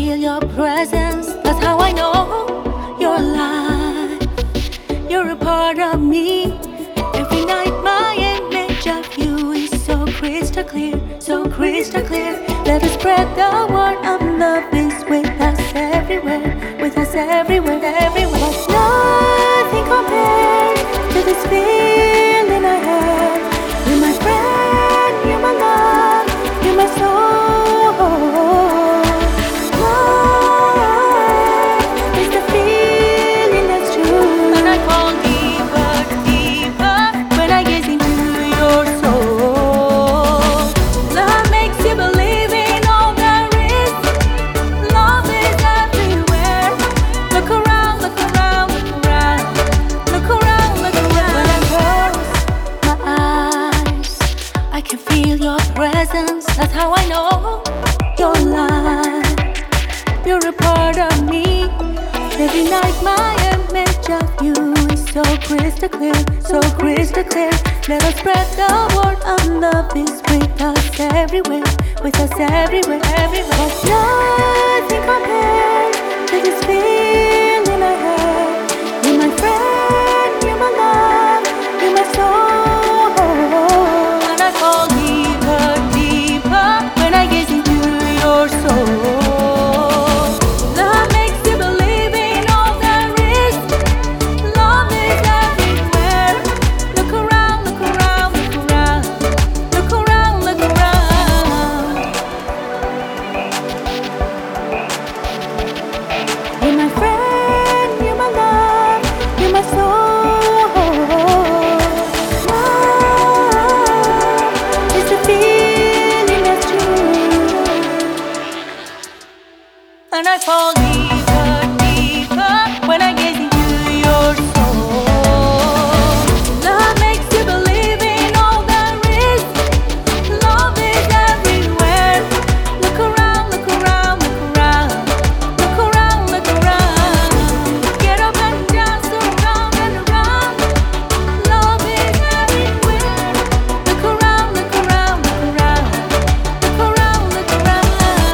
feel your presence. That's how I know you're alive. You're a part of me. Every night my image of you is so crystal clear, so crystal clear. Let us spread the word of love is with us everywhere, with us everywhere, everywhere. But nothing compares to this feeling I have. You're my friend, you're my love, you're my soul. Love is the feeling that's true, and I fall deeper, deeper when I gaze into your soul. Love makes you believe in all there is. Love is everywhere. Look around, look around, look around. Look around, look around. When I close my eyes, I can feel your presence. That's how I know you're alive. You're a part of me. Every night my image of you is so crystal clear, so crystal clear. Let us spread the word of love is with us everywhere, with us everywhere, everywhere. But nothing compares to this feeling I have. You're my friend, you're my love, you're my soul. And I fall deeper, deeper when I gaze into your soul. Love makes you believe in all there is. Love is everywhere. Look around, look around, look around. Look around, look around. You're my friend, you're my love, you're my soul. Love is the feeling that's true, and I fall deeper, deeper when I gaze into your soul. Love makes you believe in all there is. Love is everywhere. Look around, look around, look around. Look around, look around. Get up and dance around and around. Love is everywhere. Look around, look around, look around. Look around, look around.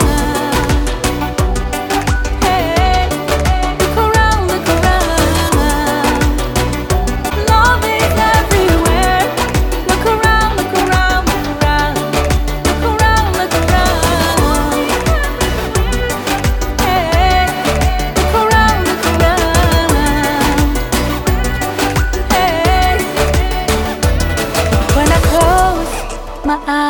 Hey, look around, look around. Love is everywhere. Look around, look around, look around. Look around, look around. Hey, look around, look around. Hey, when I close my eyes,